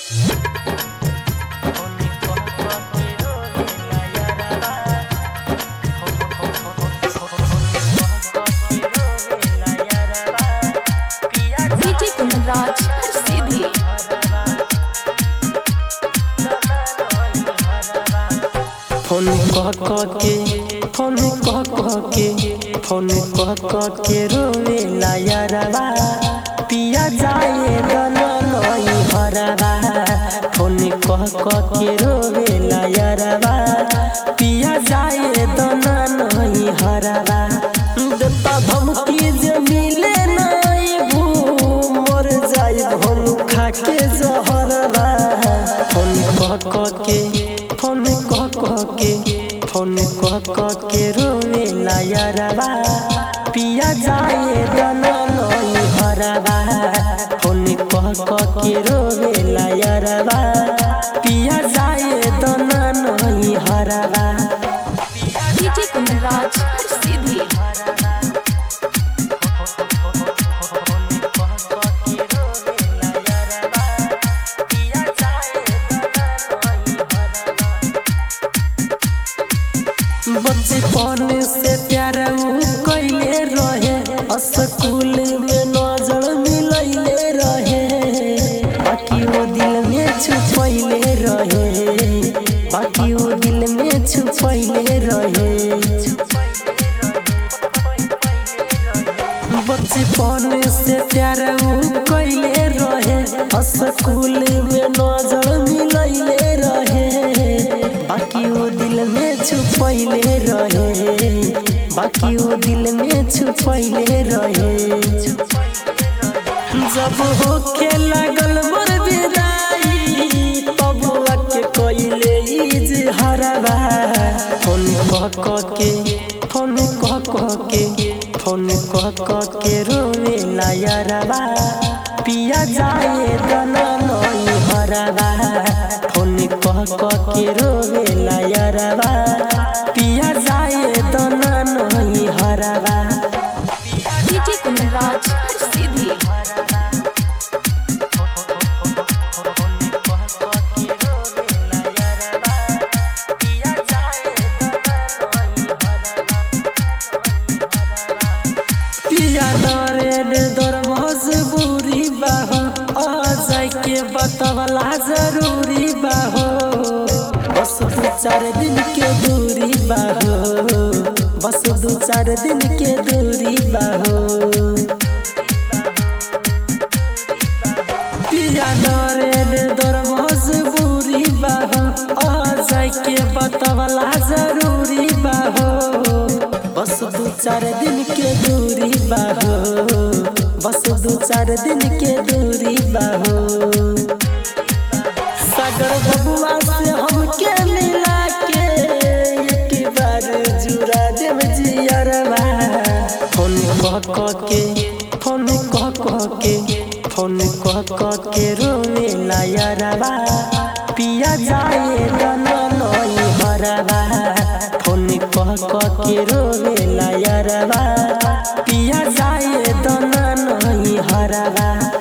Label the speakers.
Speaker 1: Phone कह के रोवेला यारबा पिया जाए दना नई हरबा। फोन कह के रोवेला यारबा पिया जाए दना नई हरबा। देता धमकी जे मिले नई भू मर जाए हम खा के जहरबा। फोन कह के रोवेला यारबा पिया जाए दना नई हरबा। फोन कह के रोवेला यारबा पिया जाए दना नई हरबा।
Speaker 2: डीजे कुंदराज सीधी
Speaker 1: बचपन से प्यार कैले रहे स्कूल में नजर मिलैले रहे। बाकी वो दिल में छुपैले रहे बाकी वो दिल में छुपैले रहे। बचपन से प्यार कैले रहे स्कूल में नजर मिलैले रहे। बाकी वो दिल में छुपैले रहे बाकी वो दिल में छुपैले रहे। जब होखे लागल मोर विदाई तब के कइले इजहारबा। फोन कह के रोवेला यारबा पिया जाए दना नई हरबा। फोन कह के रोवेला यारबा पिया जाए दना नई हरबा।
Speaker 2: डीजे कुंदराज सीधी
Speaker 1: पिया दरे दर मजबूरी बाहो आ जाए के बतवला जरूरी बाहो। बस 2-4 दिन के दूरी बाहो बस 2-4 दिन के दूरी बाहो। पिया दरे दर मजबूरी बाहो आ जाए के बतवला जरूरी बाहो। बस 2-4 दिन के दूरी बाहो बस 2-4 दिन के दूरी बाहो। सागर बबुआ से हमके मिला के एक बार जुड़ा देव जियरबा। फोन कह के रोवेला यारबा पिया जाए दना नई हरबा। फोन कह के रोवेला यारबा पिया जाए दना नई हरबा।